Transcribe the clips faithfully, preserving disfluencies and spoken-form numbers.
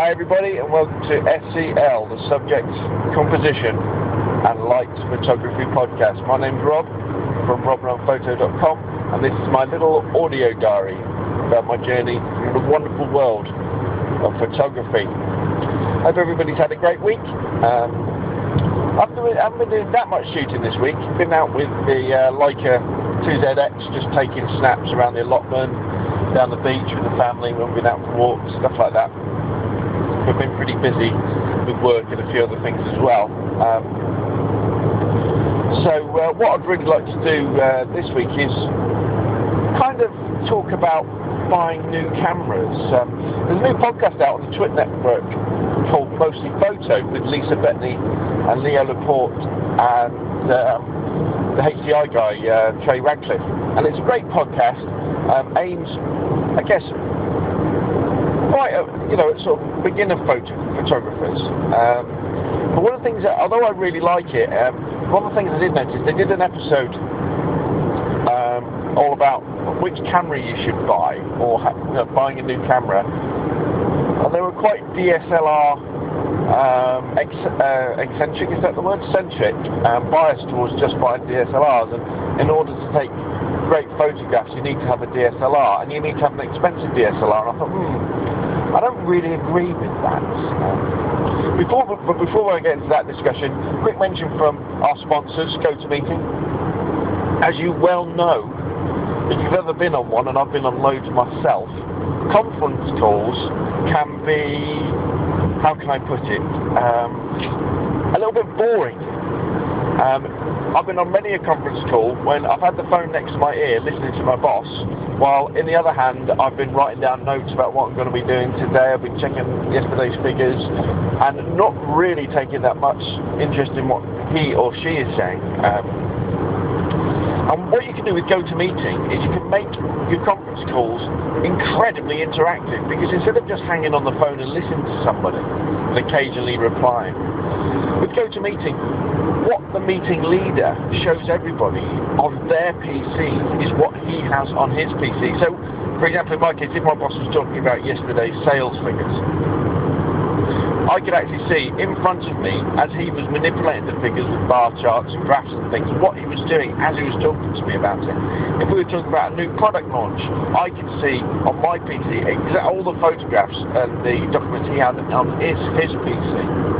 Hi everybody, and welcome to S C L, the Subject, Composition and Light Photography Podcast. My name's Rob from rob run photo dot com, and this is my little audio diary about my journey through the wonderful world of photography. Hope everybody's had a great week. Um, I haven't been doing that much shooting this week. Been out with the uh, Leica two Z X, just taking snaps around the allotment, down the beach with the family when we've been out for walks, stuff like that. We've been pretty busy with work and a few other things as well. Um, so uh, what I'd really like to do uh, this week is kind of talk about buying new cameras. Um, there's a new podcast out on the Twitter network called Mostly Photo with Lisa Bettany and Leo Laporte and um, the H D I guy, uh, Trey Radcliffe. And it's a great podcast, um, aims, I guess, quite a, you know, sort of beginner photo photographers. Um, but one of the things that, although I really like it, um, one of the things I did notice, they did an episode um, all about which camera you should buy, or ha- you know, buying a new camera. And they were quite D S L R um, ex- uh, eccentric, is that the word? Centric, um, biased towards just buying D S L Rs. And in order to take great photographs, you need to have a D S L R, and you need to have an expensive D S L R. And I thought, hmm, I don't really agree with that. Um, before, but before I get into that discussion, quick mention from our sponsors, GoToMeeting. As you well know, if you've ever been on one, and I've been on loads myself, conference calls can be, how can I put it, um, a little bit boring. Um, I've been on many a conference call when I've had the phone next to my ear listening to my boss, while in the other hand I've been writing down notes about what I'm going to be doing today. I've been checking yesterday's figures and not really taking that much interest in what he or she is saying. Um, and what you can do with GoToMeeting is you can make your conference calls incredibly interactive, because instead of just hanging on the phone and listening to somebody and occasionally replying, with GoToMeeting, what the meeting leader shows everybody on their P C is what he has on his P C. So, for example, in my case, if my boss was talking about yesterday's sales figures, I could actually see in front of me, as he was manipulating the figures with bar charts and graphs and things, what he was doing as he was talking to me about it. If we were talking about a new product launch, I could see on my P C exactly all the photographs and the documents he had on his, his P C.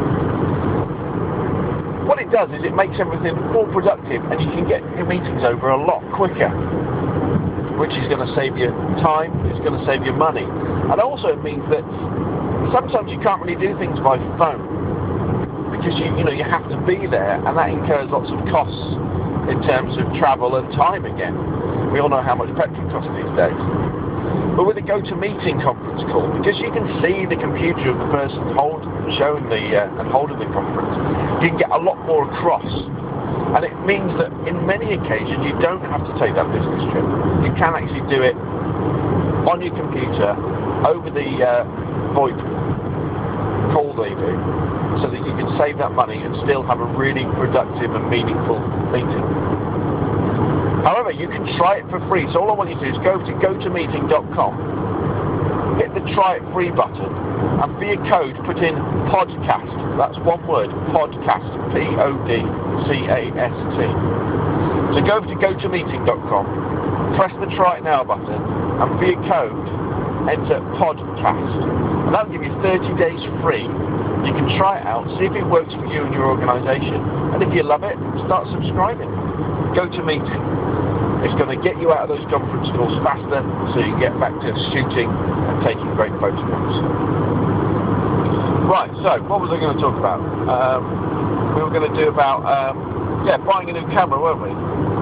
What it does is it makes everything more productive, and you can get your meetings over a lot quicker, which is going to save you time, it's going to save you money. And also it means that sometimes you can't really do things by phone, because you, you know, you have to be there, and that incurs lots of costs in terms of travel and time again. We all know how much petrol costs these days. But with a GoToMeeting conference call, because you can see the computer of the person hold, showing the uh, and holding the conference, you can get a lot more across. And it means that in many occasions you don't have to take that business trip. You can actually do it on your computer over the uh, VoIP call they do, so that you can save that money and still have a really productive and meaningful meeting. However, you can try it for free. So all I want you to do is go to go to meeting dot com, hit the try it free button, and for your code put in podcast. That's one word, podcast, P O D C A S T. So go to go to meeting dot com, press the try it now button, and for your code, enter podcast. And that'll give you thirty days free. You can try it out, see if it works for you and your organisation, and if you love it, start subscribing. GoToMeeting. It's going to get you out of those conference calls faster, so you get back to shooting and taking great photographs. Right, so what was I going to talk about? Um, we were going to do about, um, yeah, buying a new camera, weren't we?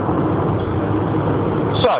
So,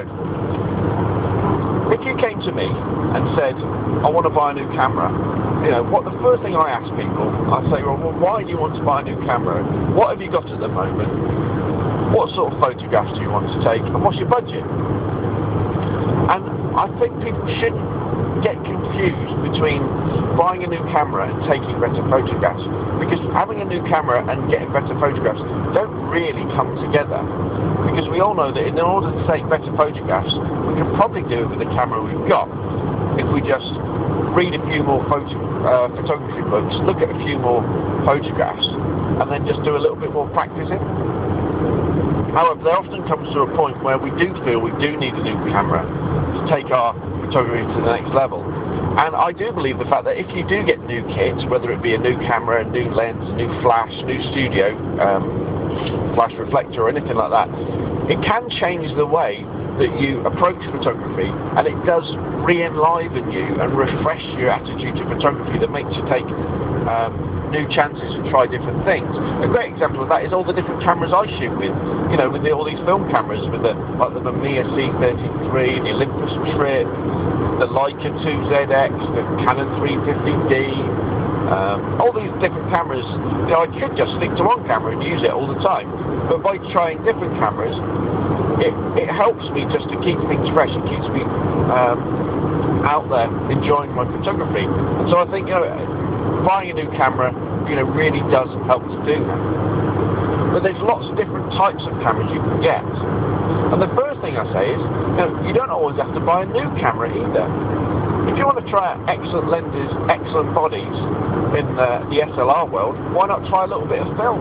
if you came to me and said, I want to buy a new camera, you know, what the first thing I ask people, I say, well, why do you want to buy a new camera? What have you got at the moment? What sort of photographs do you want to take, and what's your budget? And I think people shouldn't get confused between buying a new camera and taking better photographs, because having a new camera and getting better photographs don't really come together, because we all know that in order to take better photographs we can probably do it with the camera we've got if we just read a few more photo, uh, photography books, look at a few more photographs, and then just do a little bit more practicing. However, there often comes to a point where we do feel we do need a new camera to take our photography to the next level. And I do believe the fact that if you do get new kits, whether it be a new camera, a new lens, a new flash, new studio, um, flash reflector or anything like that, it can change the way that you approach photography, and it does re-enliven you and refresh your attitude to photography that makes you take um, new chances and try different things. A great example of that is all the different cameras I shoot with. You know, with the, all these film cameras, with the like the Mamiya C thirty-three, the Olympus Trip, the Leica two Z X, the Canon three fifty D, um, all these different cameras. You know, I could just stick to one camera and use it all the time, but by trying different cameras, it, it helps me just to keep things fresh. It keeps me um, out there enjoying my photography. And so I think, you know, buying a new camera, you know, really does help to do that. But there's lots of different types of cameras you can get. And the first thing I say is, you know, you don't always have to buy a new camera either. If you want to try out excellent lenses, excellent bodies in uh, the S L R world, why not try a little bit of film?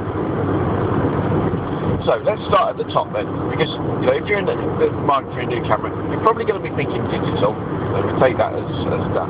So let's start at the top then, because you know, if you're in the, the market for a new camera, you're probably going to be thinking digital, so we take that as, as done.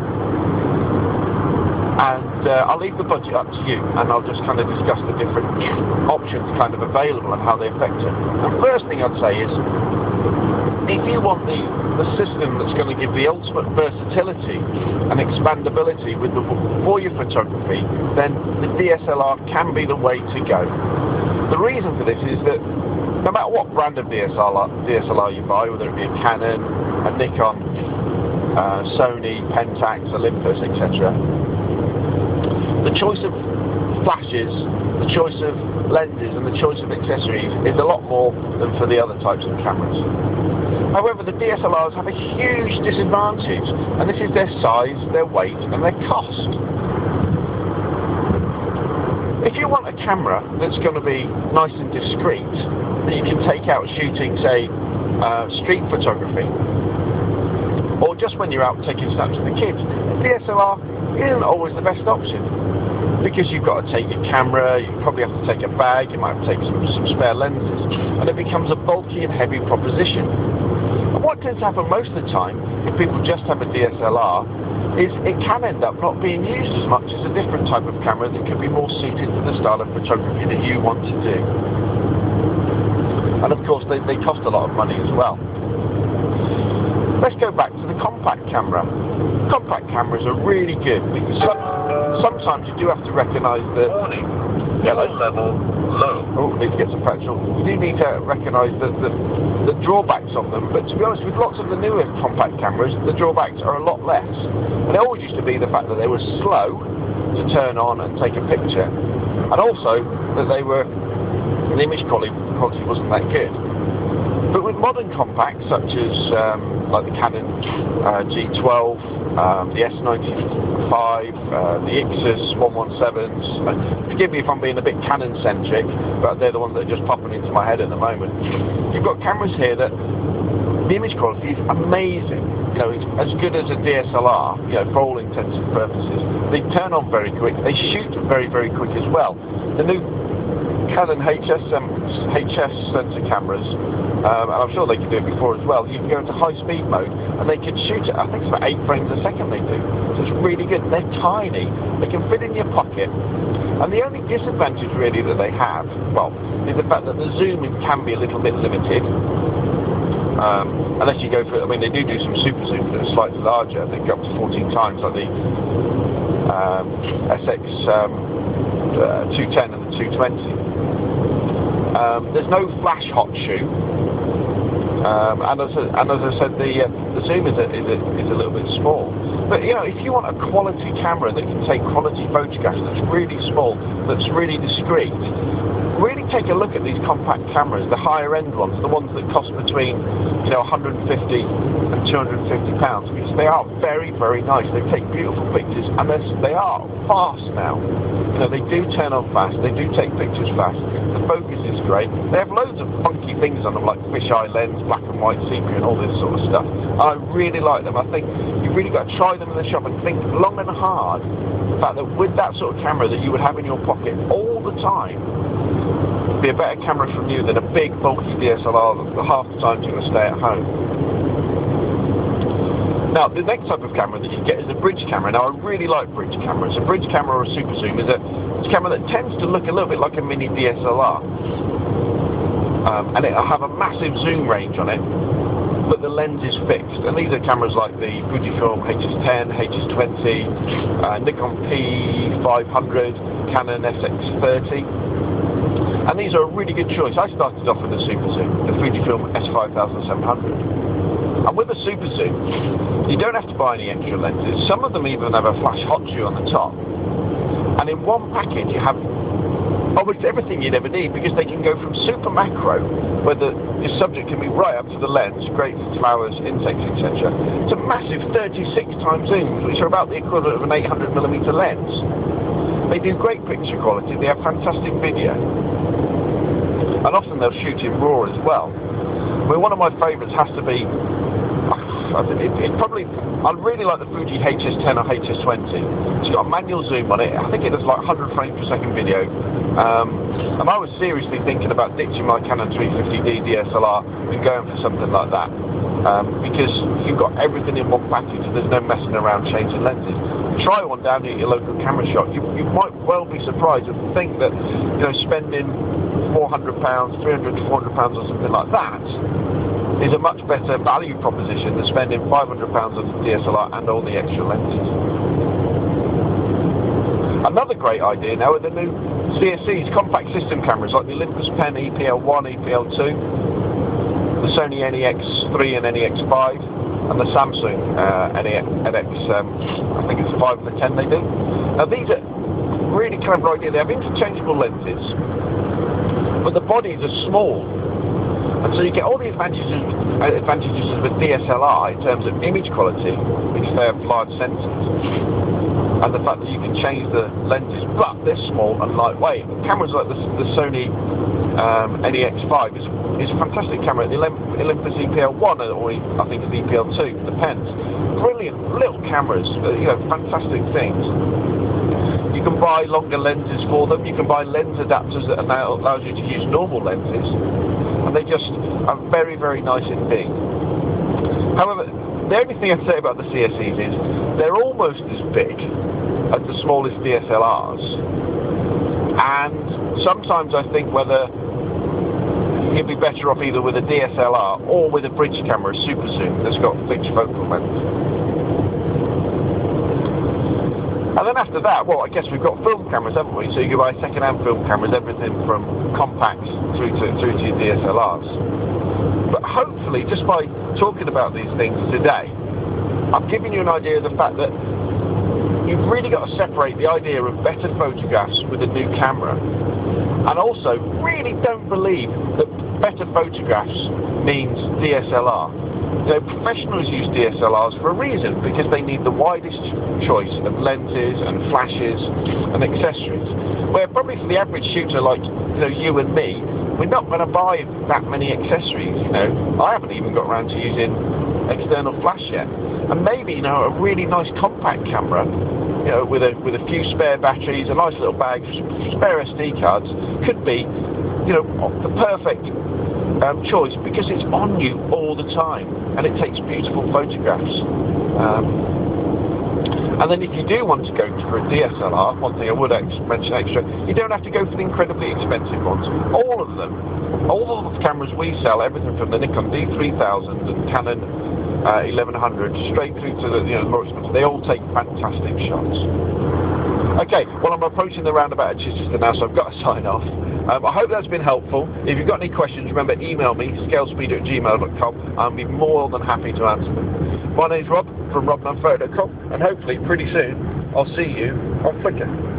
And uh, I'll leave the budget up to you, and I'll just kind of discuss the different options kind of available and how they affect it. The first thing I'd say is, if you want the, the system that's going to give the ultimate versatility and expandability with the, for your photography, then the D S L R can be the way to go. The reason for this is that no matter what brand of D S L R, D S L R you buy, whether it be a Canon, a Nikon, uh, Sony, Pentax, Olympus, et cetera, the choice of flashes, the choice of lenses and the choice of accessories is a lot more than for the other types of cameras. However, the D S L Rs have a huge disadvantage, and this is their size, their weight and their cost. If you want a camera that's going to be nice and discreet, that you can take out shooting, say, uh, street photography, or just when you're out taking snaps with the kids, the D S L R isn't always the best option. Because you've got to take your camera, you probably have to take a bag, you might have to take some, some spare lenses, and it becomes a bulky and heavy proposition. And what tends to happen most of the time, if people just have a D S L R, is it can end up not being used as much as a different type of camera that could be more suited to the style of photography that you want to do. And of course, they, they cost a lot of money as well. Let's go back to the compact camera. Compact cameras are really good because some, sometimes you do have to recognise the warning, yellow level low. Oh, need to get some petrol. You do need to recognise the, the, the drawbacks of them, but to be honest, with lots of the newer compact cameras, the drawbacks are a lot less. And it always used to be the fact that they were slow to turn on and take a picture, and also that they were, the image quality, quality wasn't that good. But with modern compacts, such as um, like the Canon uh, G twelve, um, the S ninety-five, uh, the Ixus one sevens, uh, forgive me if I'm being a bit Canon-centric, but they're the ones that are just popping into my head at the moment. You've got cameras here that the image quality is amazing. You know, it's as good as a D S L R, you know, for all intents and purposes. They turn on very quick. They shoot very, very quick as well. The new Canon H S, um, H S sensor cameras, um, and I'm sure they can do it before as well, you can go into high speed mode and they can shoot it, I think it's about eight frames a second they do. So it's really good. They're tiny, they can fit in your pocket, and the only disadvantage really that they have, well, is the fact that the zoom can be a little bit limited. Um, unless you go for, I mean, they do do some super zooms that are slightly larger, they go up to fourteen times, like the um, S X um, uh, two ten and the two twenty. Um, there's no flash hot shoe, um, and, as I, and as I said, the uh, the zoom is a, is, a, is a little bit small. But you know, if you want a quality camera that can take quality photographs, that's really small, that's really discreet, really take a look at these compact cameras, the higher end ones, the ones that cost between, you know, one hundred fifty and two hundred fifty pounds, because they are very, very nice. They take beautiful pictures, and they are fast now. You know, they do turn on fast, they do take pictures fast, the focus is great. They have loads of funky things on them, like fisheye lens, black and white sepia, and all this sort of stuff. I really like them. I think you've really got to try them in the shop and think long and hard the fact that with that sort of camera that you would have in your pocket all the time, it'd be a better camera from you than a big bulky D S L R that half the time you're going to stay at home. Now, the next type of camera that you get is a bridge camera. Now, I really like bridge cameras. A bridge camera or a super zoom is a, it's a camera that tends to look a little bit like a mini D S L R. Um, and it'll have a massive zoom range on it, but the lens is fixed. And these are cameras like the Fujifilm H S ten, H S twenty, uh, Nikon P five hundred, Canon S X thirty. And these are a really good choice. I started off with the super zoom, the Fujifilm S five seven hundred. And with the super zoom, you don't have to buy any extra lenses. Some of them even have a flash hot shoe on the top. And in one package you have almost everything you'd ever need, because they can go from super macro, where the, the subject can be right up to the lens, grapes, flowers, insects, et cetera, to massive thirty-six times zooms, which are about the equivalent of an eight hundred millimeter lens. They do great picture quality, they have fantastic video, and often they'll shoot in RAW as well. I mean, one of my favourites has to be, it, it probably, I really like the Fuji H S ten or H S twenty. It's got a manual zoom on it. I think it does like one hundred frames per second video. Um, and I was seriously thinking about ditching my Canon three fifty D D S L R and going for something like that. Um, because you've got everything in one package, there's no messing around changing lenses. Try one down at your local camera shop. You, you might well be surprised and think that, you know, spending four hundred pounds, three hundred to four hundred pounds or something like that is a much better value proposition than spending five hundred pounds on the D S L R and all the extra lenses. Another great idea now are the new C S Cs, compact system cameras, like the Olympus Pen E P L one, E P L two, the Sony N E X three and N E X five, and the Samsung uh, N X, um, I think it's five and the ten they do. Now these are really clever idea. They have interchangeable lenses, but the bodies are small. And so you get all the advantages, advantages of a D S L R in terms of image quality, because they have large sensors, and the fact that you can change the lenses, but they're small and lightweight. Cameras like the, the Sony um, N E X five is, is a fantastic camera. The Olympus E P L one, or I think it's the E P L two, the pens, brilliant little cameras, you know, fantastic things. You can buy longer lenses for them. You can buy lens adapters that allow, allows you to use normal lenses. And they just are very, very nice indeed. However, the only thing I'd say about the C S Es is they're almost as big as the smallest D S L Rs. And sometimes I think whether you'd be better off either with a D S L R or with a bridge camera, a super zoom that's got fixed focal length. And then after that, well, I guess we've got film cameras, haven't we? So you can buy second-hand film cameras, everything from compacts through to, through to your D S L Rs. But hopefully, just by talking about these things today, I've given you an idea of the fact that you've really got to separate the idea of better photographs with a new camera. And also, really don't believe that better photographs means D S L R. You know, professionals use D S L Rs for a reason, because they need the widest choice of lenses and flashes and accessories. Where probably for the average shooter like, you know, you and me, we're not going to buy that many accessories. You know, I haven't even got around to using external flash yet. And maybe, you know, a really nice compact camera, you know, with a with a few spare batteries, a nice little bag, spare S D cards, could be, you know, the perfect Um, choice, because it's on you all the time and it takes beautiful photographs. Um, and then if you do want to go for a D S L R, one thing I would ex mention extra, you don't have to go for the incredibly expensive ones. All of them, all of the cameras we sell, everything from the Nikon D three thousand and Canon uh, eleven hundred straight through to the, you know, the more expensive, they all take fantastic shots. Okay, well, I'm approaching the roundabout at Chichester now, so I've got to sign off. Um, I hope that's been helpful. If you've got any questions, remember, email me, scalespeeder at gmail dot com. I'll be more than happy to answer them. My name's Rob from rob nunn photo dot com, and hopefully pretty soon I'll see you on Flickr.